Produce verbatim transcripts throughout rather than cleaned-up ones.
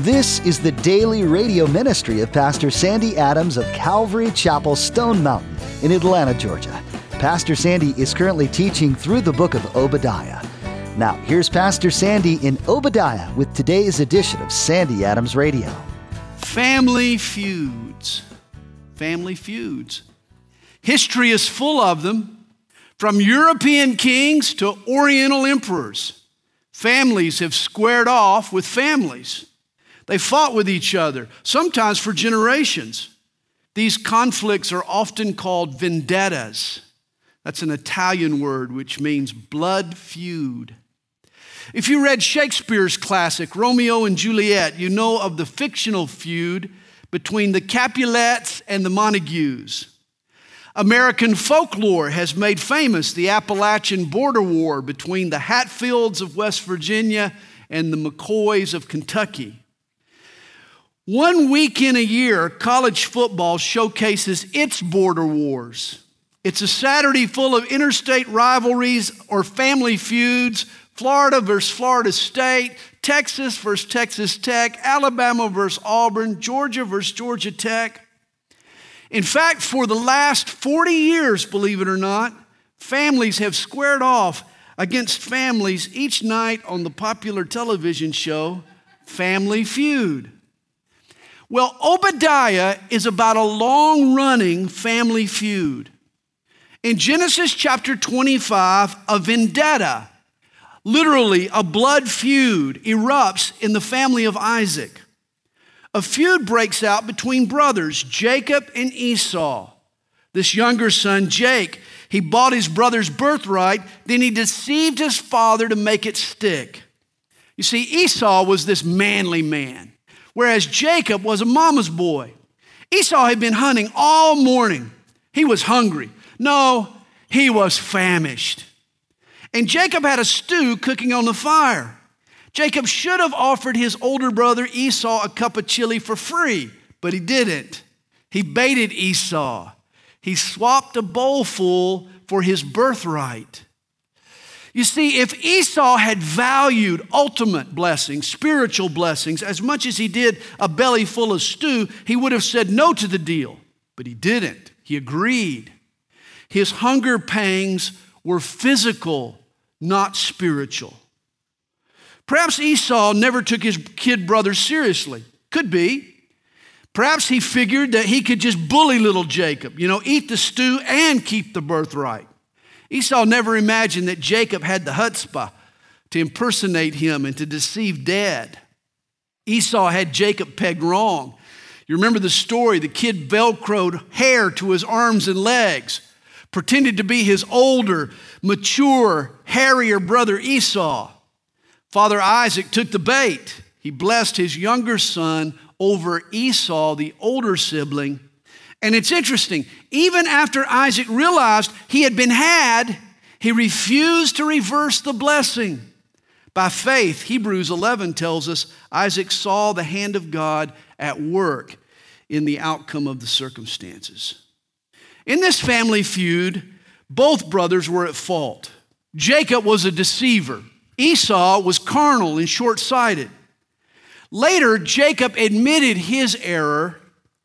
This is the daily radio ministry of Pastor Sandy Adams of Calvary Chapel, Stone Mountain in Atlanta, Georgia. Pastor Sandy is currently teaching through the book of Obadiah. Now, here's Pastor Sandy in Obadiah with today's edition of Sandy Adams Radio. Family feuds. Family feuds. History is full of them, from European kings to Oriental emperors. Families have squared off with families. They fought with each other, sometimes for generations. These conflicts are often called vendettas. That's an Italian word which means blood feud. If you read Shakespeare's classic, Romeo and Juliet, you know of the fictional feud between the Capulets and the Montagues. American folklore has made famous the Appalachian border war between the Hatfields of West Virginia and the McCoys of Kentucky. One weekend a year, college football showcases its border wars. It's a Saturday full of interstate rivalries or family feuds, Florida versus Florida State, Texas versus Texas Tech, Alabama versus Auburn, Georgia versus Georgia Tech. In fact, for the last forty years, believe it or not, families have squared off against families each night on the popular television show, Family Feud. Well, Obadiah is about a long-running family feud. In Genesis chapter twenty-five, a vendetta, literally a blood feud, erupts in the family of Isaac. A feud breaks out between brothers, Jacob and Esau. This younger son, Jake, he bought his brother's birthright, then he deceived his father to make it stick. You see, Esau was this manly man, whereas Jacob was a mama's boy. Esau had been hunting all morning. He was hungry. No, he was famished. And Jacob had a stew cooking on the fire. Jacob should have offered his older brother Esau a cup of chili for free, but he didn't. He baited Esau. He swapped a bowl full for his birthright. You see, if Esau had valued ultimate blessings, spiritual blessings, as much as he did a belly full of stew, he would have said no to the deal. But he didn't. He agreed. His hunger pangs were physical, not spiritual. Perhaps Esau never took his kid brother seriously. Could be. Perhaps he figured that he could just bully little Jacob, you know, eat the stew and keep the birthright. Esau never imagined that Jacob had the chutzpah to impersonate him and to deceive Dad. Esau had Jacob pegged wrong. You remember the story, the kid velcroed hair to his arms and legs, pretended to be his older, mature, hairier brother Esau. Father Isaac took the bait. He blessed his younger son over Esau, the older sibling. And it's interesting, even after Isaac realized he had been had, he refused to reverse the blessing. By faith, Hebrews eleven tells us Isaac saw the hand of God at work in the outcome of the circumstances. In this family feud, both brothers were at fault. Jacob was a deceiver. Esau was carnal and short-sighted. Later, Jacob admitted his error.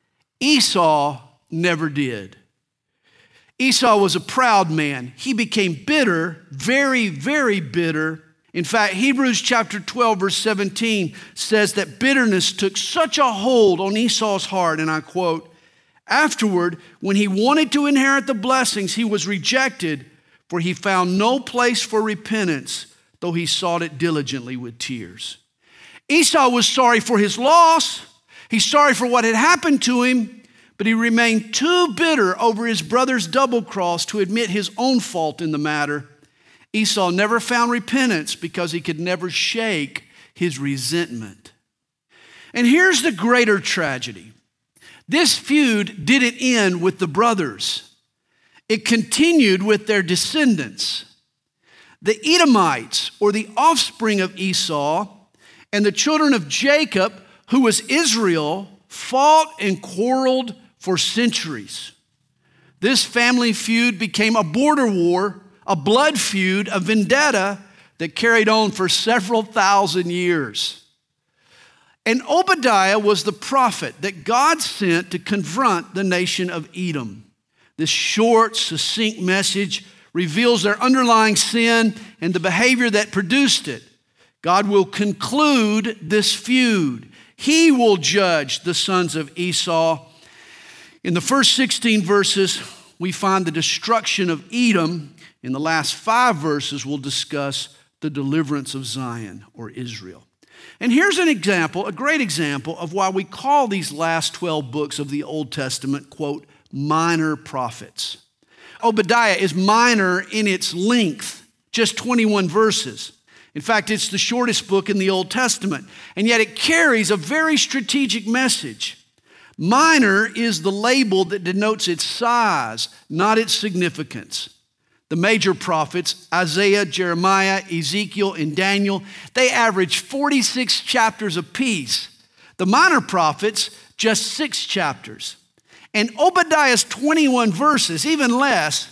Esau never did. Esau was a proud man. He became bitter, very, very bitter. In fact, Hebrews chapter twelve, verse seventeen says that bitterness took such a hold on Esau's heart, and I quote, "Afterward, when he wanted to inherit the blessings, he was rejected, for he found no place for repentance, though he sought it diligently with tears." Esau was sorry for his loss. He's sorry for what had happened to him, but he remained too bitter over his brother's double cross to admit his own fault in the matter. Esau never found repentance because he could never shake his resentment. And here's the greater tragedy. This feud didn't end with the brothers. It continued with their descendants. The Edomites, or the offspring of Esau, and the children of Jacob, who was Israel, fought and quarreled for centuries. This family feud became a border war, a blood feud, a vendetta that carried on for several thousand years. And Obadiah was the prophet that God sent to confront the nation of Edom. This short, succinct message reveals their underlying sin and the behavior that produced it. God will conclude this feud. He will judge the sons of Esau. In the first sixteen verses, we find the destruction of Edom. In the last five verses, we'll discuss the deliverance of Zion or Israel. And here's an example, a great example of why we call these last twelve books of the Old Testament, quote, minor prophets. Obadiah is minor in its length, just twenty-one verses. In fact, it's the shortest book in the Old Testament, and yet it carries a very strategic message. Minor is the label that denotes its size, not its significance. The major prophets, Isaiah, Jeremiah, Ezekiel, and Daniel, they average forty-six chapters apiece. The minor prophets, just six chapters. And Obadiah's twenty-one verses, even less,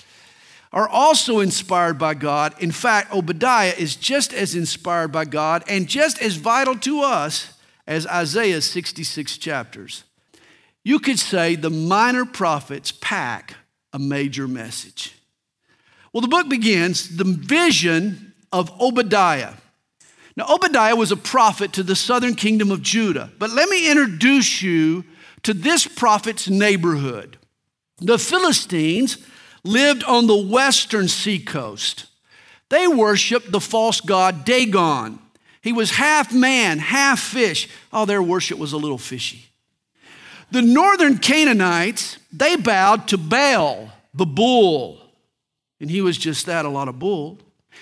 are also inspired by God. In fact, Obadiah is just as inspired by God and just as vital to us as Isaiah's sixty-six chapters. You could say the minor prophets pack a major message. Well, the book begins, the vision of Obadiah. Now, Obadiah was a prophet to the southern kingdom of Judah, but let me introduce you to this prophet's neighborhood. The Philistines lived on the western seacoast. They worshiped the false god Dagon. He was half man, half fish. Oh, their worship was a little fishy. The northern Canaanites, they bowed to Baal, the bull. And he was just that, a lot of bull.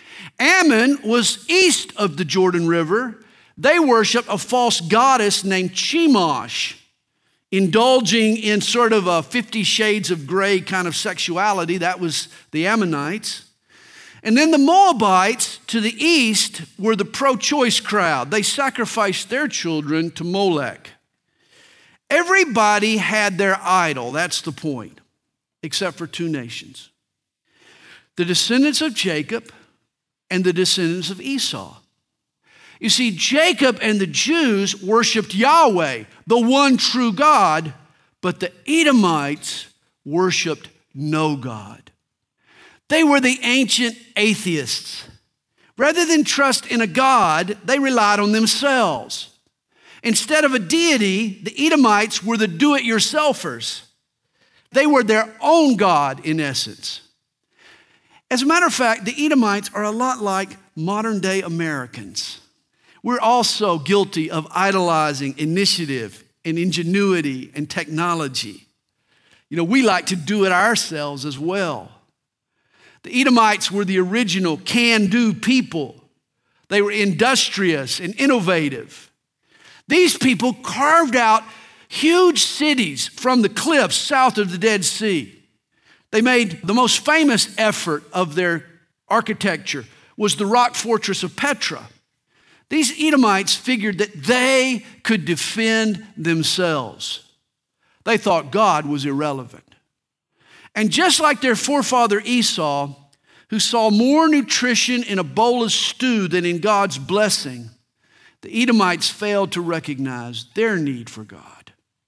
Ammon was east of the Jordan River. They worshiped a false goddess named Chemosh, indulging in sort of a Fifty Shades of Grey kind of sexuality. That was the Ammonites. And then the Moabites to the east were the pro-choice crowd. They sacrificed their children to Molech. Everybody had their idol, that's the point, except for two nations. The descendants of Jacob and the descendants of Esau. You see, Jacob and the Jews worshiped Yahweh, the one true God, but the Edomites worshiped no God. They were the ancient atheists. Rather than trust in a God, they relied on themselves. Instead of a deity, the Edomites were the do-it-yourselfers. They were their own God, in essence. As a matter of fact, the Edomites are a lot like modern-day Americans. We're also guilty of idolizing initiative and ingenuity and technology. You know, we like to do it ourselves as well. The Edomites were the original can-do people. They were industrious and innovative. These people carved out huge cities from the cliffs south of the Dead Sea. They made the most famous effort of their architecture was the rock fortress of Petra. These Edomites figured that they could defend themselves. They thought God was irrelevant. And just like their forefather Esau, who saw more nutrition in a bowl of stew than in God's blessing, the Edomites failed to recognize their need for God.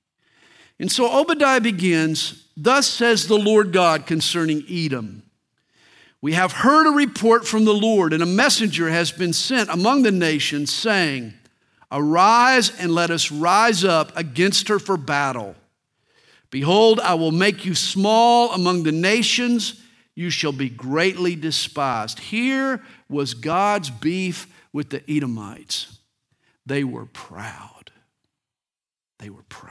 And so Obadiah begins, "Thus says the Lord God concerning Edom. We have heard a report from the Lord, and a messenger has been sent among the nations, saying, Arise and let us rise up against her for battle. Behold, I will make you small among the nations. You shall be greatly despised." Here was God's beef with the Edomites. They were proud. They were proud.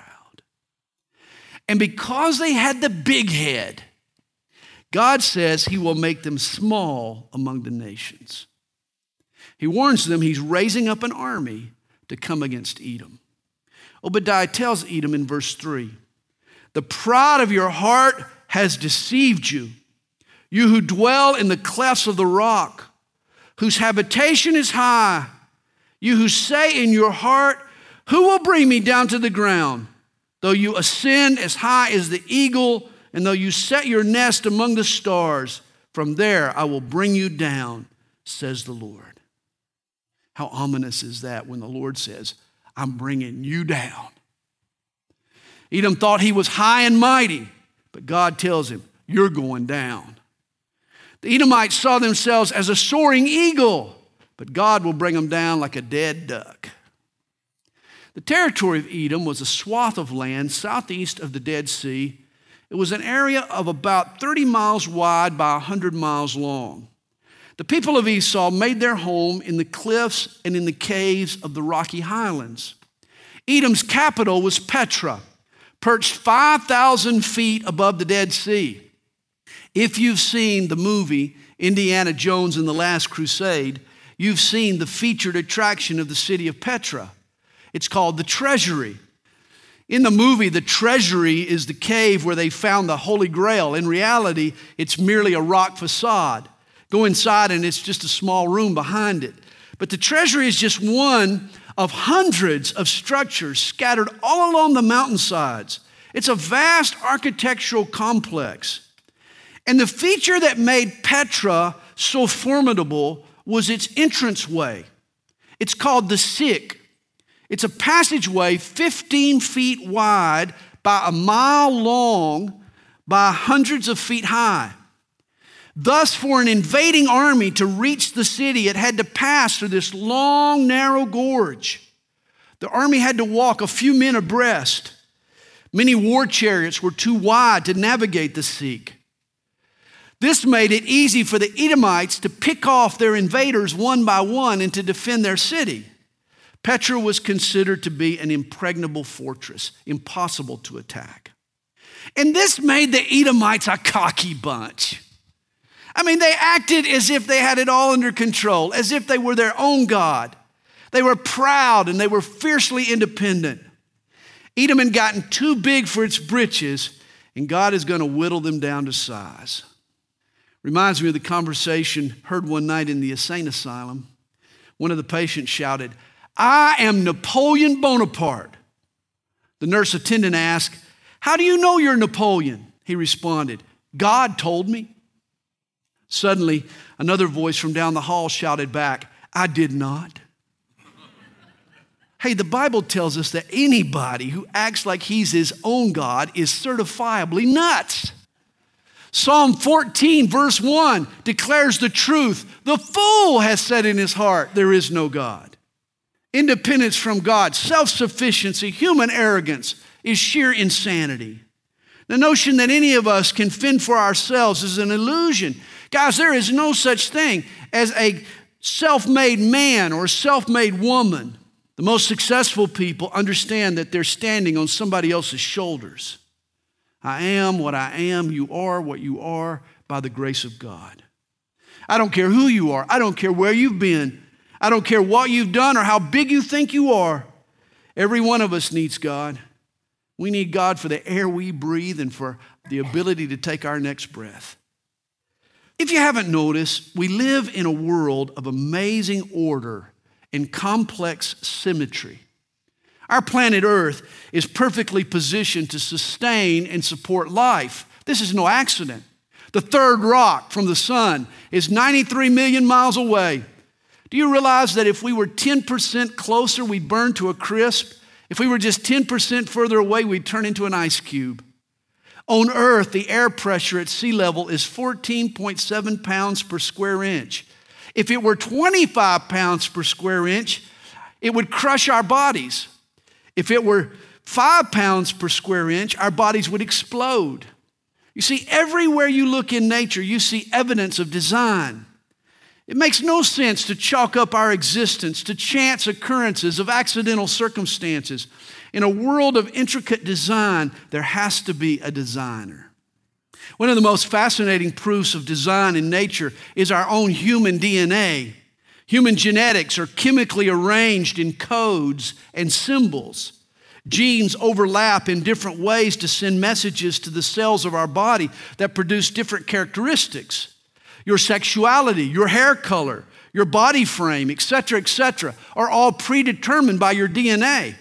And because they had the big head, God says he will make them small among the nations. He warns them he's raising up an army to come against Edom. Obadiah tells Edom in verse three, "The pride of your heart has deceived you, you who dwell in the clefts of the rock, whose habitation is high, you who say in your heart, who will bring me down to the ground? Though you ascend as high as the eagle, and though you set your nest among the stars, from there I will bring you down, says the Lord." How ominous is that when the Lord says, I'm bringing you down. Edom thought he was high and mighty, but God tells him, you're going down. The Edomites saw themselves as a soaring eagle, but God will bring them down like a dead duck. The territory of Edom was a swath of land southeast of the Dead Sea. It was an area of about thirty miles wide by one hundred miles long. The people of Esau made their home in the cliffs and in the caves of the rocky highlands. Edom's capital was Petra, perched five thousand feet above the Dead Sea. If you've seen the movie Indiana Jones and the Last Crusade, you've seen the featured attraction of the city of Petra. It's called the Treasury. In the movie, the Treasury is the cave where they found the Holy Grail. In reality, it's merely a rock facade. Go inside and it's just a small room behind it. But the Treasury is just one of hundreds of structures scattered all along the mountainsides. It's a vast architectural complex. And the feature that made Petra so formidable was its entranceway. It's called the Siq. It's a passageway fifteen feet wide by a mile long by hundreds of feet high. Thus, for an invading army to reach the city, it had to pass through this long, narrow gorge. The army had to walk a few men abreast. Many war chariots were too wide to navigate the Siq. This made it easy for the Edomites to pick off their invaders one by one and to defend their city. Petra was considered to be an impregnable fortress, impossible to attack. And this made the Edomites a cocky bunch. I mean, they acted as if they had it all under control, as if they were their own God. They were proud and they were fiercely independent. Edom had gotten too big for its britches, and God is going to whittle them down to size. Reminds me of the conversation heard one night in the insane asylum. One of the patients shouted, I am Napoleon Bonaparte. The nurse attendant asked, how do you know you're Napoleon? He responded, God told me. Suddenly, another voice from down the hall shouted back, I did not. Hey, the Bible tells us that anybody who acts like he's his own God is certifiably nuts. Psalm fourteen, verse one declares the truth. The fool has said in his heart, there is no God. Independence from God, self-sufficiency, human arrogance is sheer insanity. The notion that any of us can fend for ourselves is an illusion. Guys, there is no such thing as a self-made man or self-made woman. The most successful people understand that they're standing on somebody else's shoulders. I am what I am. You are what you are by the grace of God. I don't care who you are. I don't care where you've been. I don't care what you've done or how big you think you are. Every one of us needs God. We need God for the air we breathe and for the ability to take our next breath. If you haven't noticed, we live in a world of amazing order and complex symmetry. Our planet Earth is perfectly positioned to sustain and support life. This is no accident. The third rock from the sun is ninety-three million miles away. Do you realize that if we were ten percent closer, we'd burn to a crisp? If we were just ten percent further away, we'd turn into an ice cube. On Earth, the air pressure at sea level is fourteen point seven pounds per square inch. If it were twenty-five pounds per square inch, it would crush our bodies. If it were five pounds per square inch, our bodies would explode. You see, everywhere you look in nature, you see evidence of design. It makes no sense to chalk up our existence to chance occurrences of accidental circumstances. In a world of intricate design, there has to be a designer. One of the most fascinating proofs of design in nature is our own human D N A. Human genetics are chemically arranged in codes and symbols. Genes overlap in different ways to send messages to the cells of our body that produce different characteristics. Your sexuality, your hair color, your body frame, et cetera, et cetera, are all predetermined by your D N A.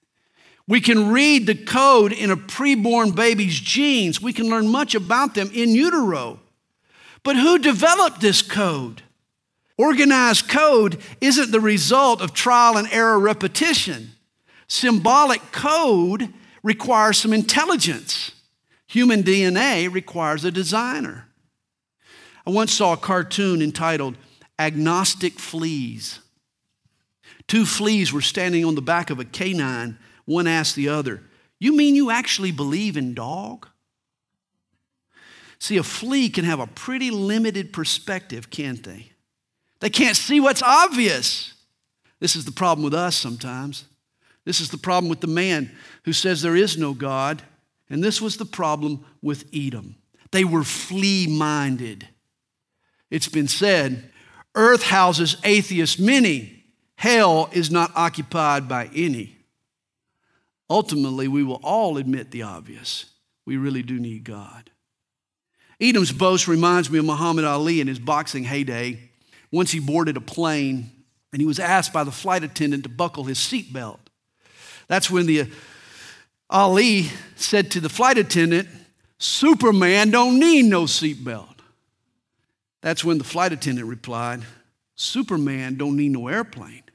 We can read the code in a preborn baby's genes. We can learn much about them in utero. But who developed this code? Organized code isn't the result of trial and error repetition. Symbolic code requires some intelligence. Human D N A requires a designer. I once saw a cartoon entitled Agnostic Fleas. Two fleas were standing on the back of a canine. One asked the other, "You mean you actually believe in dog?" See, a flea can have a pretty limited perspective, can't they? They can't see what's obvious. This is the problem with us sometimes. This is the problem with the man who says there is no God. And this was the problem with Edom. They were flea-minded. It's been said, earth houses atheists many. Hell is not occupied by any. Ultimately, we will all admit the obvious. We really do need God. Edom's boast reminds me of Muhammad Ali in his boxing heyday. Once he boarded a plane and he was asked by the flight attendant to buckle his seatbelt. That's when the Ali said to the flight attendant, "Superman don't need no seatbelt." That's when the flight attendant replied, "Superman don't need no airplane."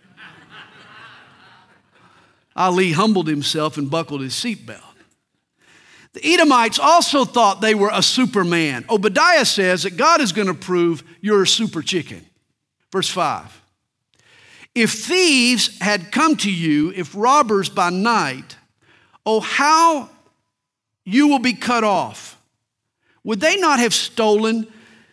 Ali humbled himself and buckled his seatbelt. The Edomites also thought they were a superman. Obadiah says that God is going to prove you're a super chicken. Verse five. If thieves had come to you, if robbers by night, oh, how you will be cut off. Would they not have stolen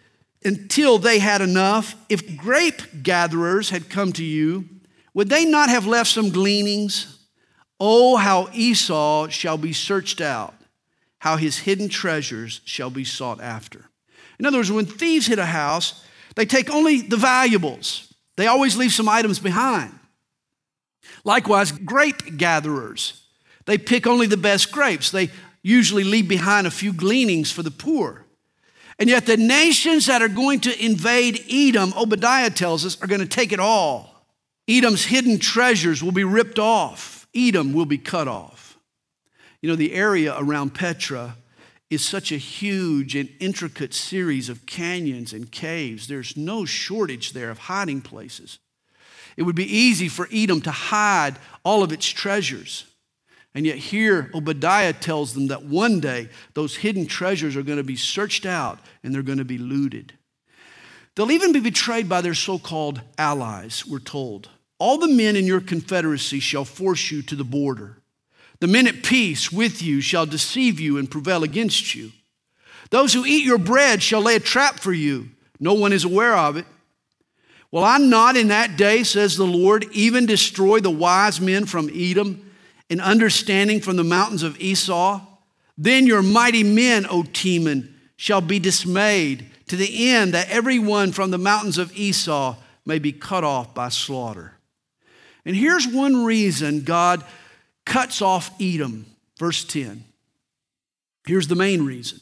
until they had enough? If grape gatherers had come to you, would they not have left some gleanings? Oh, how Esau shall be searched out, how his hidden treasures shall be sought after. In other words, when thieves hit a house, they take only the valuables. They always leave some items behind. Likewise, grape gatherers, they pick only the best grapes. They usually leave behind a few gleanings for the poor. And yet the nations that are going to invade Edom, Obadiah tells us, are going to take it all. Edom's hidden treasures will be ripped off. Edom will be cut off. You know, the area around Petra is such a huge and intricate series of canyons and caves. There's no shortage there of hiding places. It would be easy for Edom to hide all of its treasures. And yet here, Obadiah tells them that one day those hidden treasures are going to be searched out and they're going to be looted. They'll even be betrayed by their so-called allies, we're told. All the men in your confederacy shall force you to the border. The men at peace with you shall deceive you and prevail against you. Those who eat your bread shall lay a trap for you. No one is aware of it. Will I not in that day, says the Lord, even destroy the wise men from Edom and understanding from the mountains of Esau? Then your mighty men, O Teman, shall be dismayed to the end that everyone from the mountains of Esau may be cut off by slaughter. And here's one reason God cuts off Edom. Verse ten. Here's the main reason.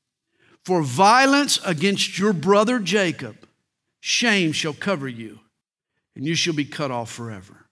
For violence against your brother Jacob, shame shall cover you, and you shall be cut off forever.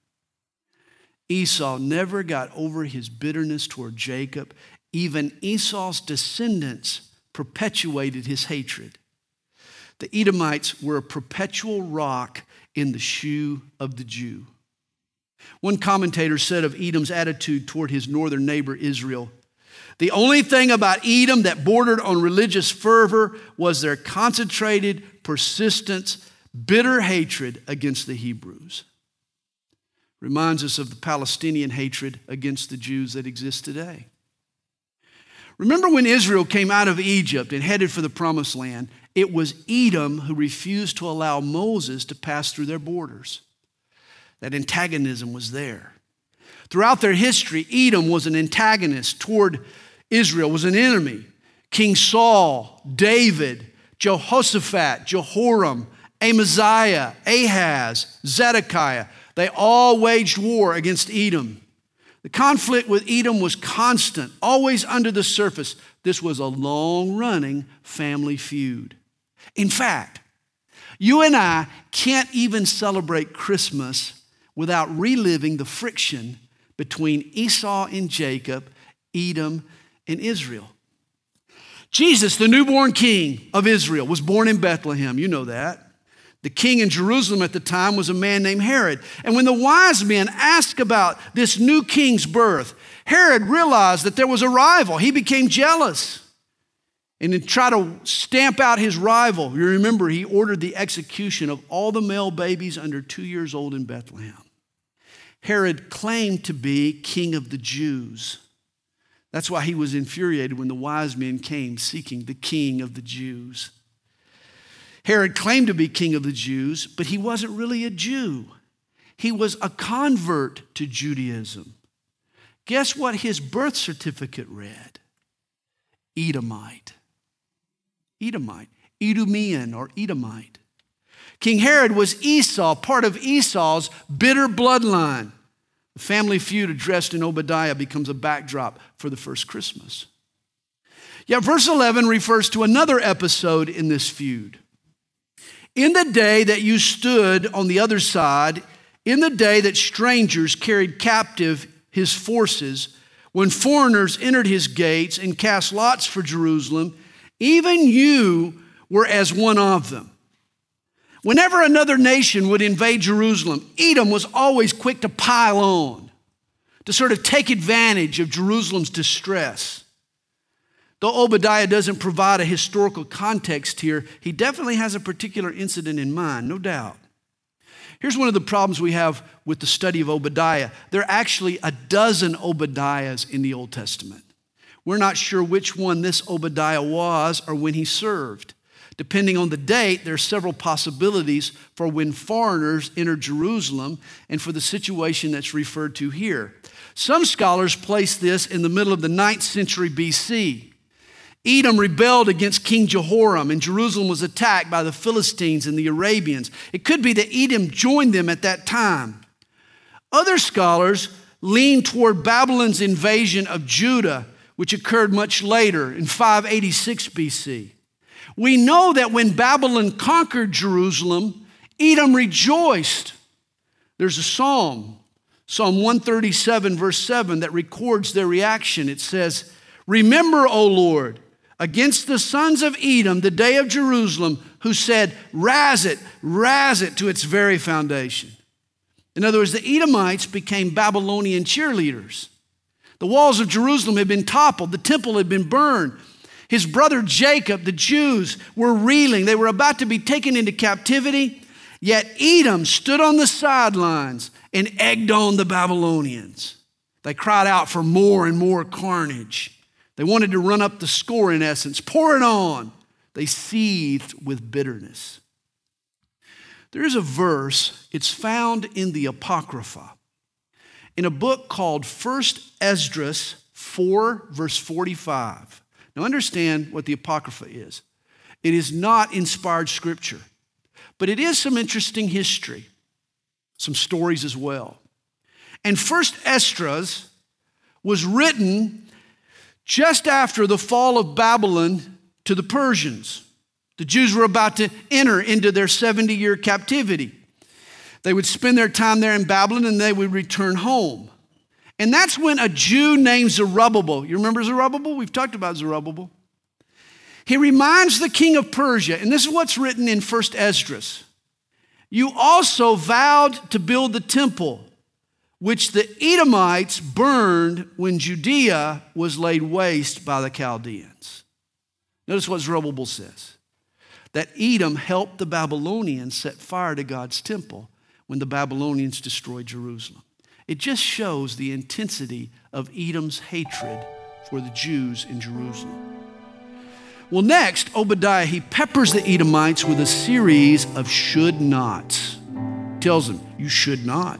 Esau never got over his bitterness toward Jacob. Even Esau's descendants perpetuated his hatred. The Edomites were a perpetual rock in the shoe of the Jew. One commentator said of Edom's attitude toward his northern neighbor Israel, the only thing about Edom that bordered on religious fervor was their concentrated, persistent, bitter hatred against the Hebrews. Reminds us of the Palestinian hatred against the Jews that exists today. Remember when Israel came out of Egypt and headed for the Promised Land, it was Edom who refused to allow Moses to pass through their borders. That antagonism was there. Throughout their history, Edom was an antagonist toward Israel, was an enemy. King Saul, David, Jehoshaphat, Jehoram, Amaziah, Ahaz, Zedekiah, they all waged war against Edom. The conflict with Edom was constant, always under the surface. This was a long-running family feud. In fact, you and I can't even celebrate Christmas without reliving the friction between Esau and Jacob, Edom and Israel. Jesus, the newborn king of Israel, was born in Bethlehem. You know that. The king in Jerusalem at the time was a man named Herod. And when the wise men asked about this new king's birth, Herod realized that there was a rival. He became jealous and to try to stamp out his rival. You remember, he ordered the execution of all the male babies under two years old in Bethlehem. Herod claimed to be king of the Jews. That's why he was infuriated when the wise men came seeking the king of the Jews. Herod claimed to be king of the Jews, but he wasn't really a Jew. He was a convert to Judaism. Guess what his birth certificate read? Edomite. Edomite. Edomian or Edomite. King Herod was Esau, part of Esau's bitter bloodline. The family feud addressed in Obadiah becomes a backdrop for the first Christmas. Yet verse eleven refers to another episode in this feud. In the day that you stood on the other side, in the day that strangers carried captive his forces, when foreigners entered his gates and cast lots for Jerusalem, even you were as one of them. Whenever another nation would invade Jerusalem, Edom was always quick to pile on, to sort of take advantage of Jerusalem's distress. Though Obadiah doesn't provide a historical context here, he definitely has a particular incident in mind, no doubt. Here's one of the problems we have with the study of Obadiah. There are actually a dozen Obadiahs in the Old Testament. We're not sure which one this Obadiah was or when he served. Depending on the date, there are several possibilities for when foreigners entered Jerusalem and for the situation that's referred to here. Some scholars place this in the middle of the ninth century B C. Edom rebelled against King Jehoram, and Jerusalem was attacked by the Philistines and the Arabians. It could be that Edom joined them at that time. Other scholars lean toward Babylon's invasion of Judah, which occurred much later in five eighty-six B C. We know that when Babylon conquered Jerusalem, Edom rejoiced. There's a psalm, Psalm one thirty-seven, verse seven, that records their reaction. It says, "Remember, O Lord, against the sons of Edom, the day of Jerusalem, who said, razz it, razz it to its very foundation." In other words, the Edomites became Babylonian cheerleaders. The walls of Jerusalem had been toppled. The temple had been burned. His brother Jacob, the Jews, were reeling. They were about to be taken into captivity. Yet Edom stood on the sidelines and egged on the Babylonians. They cried out for more and more carnage. They wanted to run up the score, in essence. Pour it on. They seethed with bitterness. There is a verse, it's found in the Apocrypha, in a book called First Esdras four, verse forty-five. Now understand what the Apocrypha is. It is not inspired scripture, but it is some interesting history, some stories as well. And First Esdras was written just after the fall of Babylon to the Persians. The Jews were about to enter into their seventy-year captivity. They would spend their time there in Babylon and they would return home. And that's when a Jew named Zerubbabel, you remember Zerubbabel? We've talked about Zerubbabel. He reminds the king of Persia, and this is what's written in First Esdras. "You also vowed to build the temple, which the Edomites burned when Judea was laid waste by the Chaldeans." Notice what Zerubbabel says, that Edom helped the Babylonians set fire to God's temple when the Babylonians destroyed Jerusalem. It just shows the intensity of Edom's hatred for the Jews in Jerusalem. Well, next, Obadiah, he peppers the Edomites with a series of should nots. He tells them, you should not.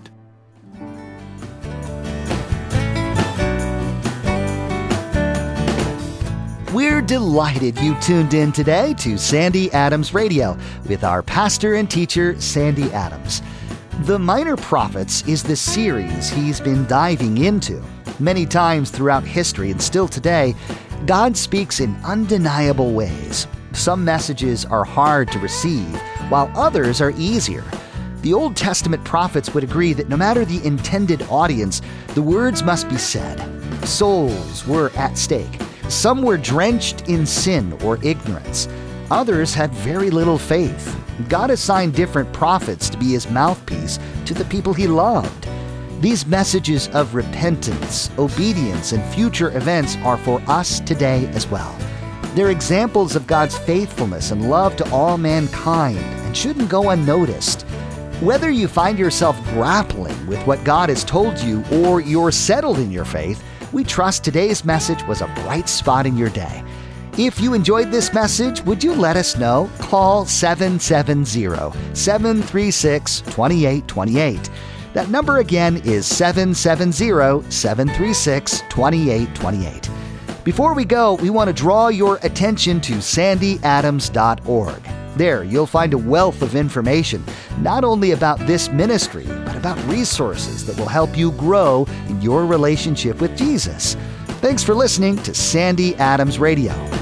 We're delighted you tuned in today to Sandy Adams Radio with our pastor and teacher, Sandy Adams. The Minor Prophets is the series he's been diving into. Many times throughout history and still today, God speaks in undeniable ways. Some messages are hard to receive, while others are easier. The Old Testament prophets would agree that no matter the intended audience, the words must be said. Souls were at stake. Some were drenched in sin or ignorance. Others had very little faith. God assigned different prophets to be his mouthpiece to the people he loved. These messages of repentance, obedience, and future events are for us today as well. They're examples of God's faithfulness and love to all mankind and shouldn't go unnoticed. Whether you find yourself grappling with what God has told you or you're settled in your faith, we trust today's message was a bright spot in your day. If you enjoyed this message, would you let us know? Call seven seven zero, seven three six, two eight two eight. That number again is seven seven zero, seven three six, two eight two eight. Before we go, we want to draw your attention to sandy adams dot org. There, you'll find a wealth of information, not only about this ministry, but about resources that will help you grow in your relationship with Jesus. Thanks for listening to Sandy Adams Radio.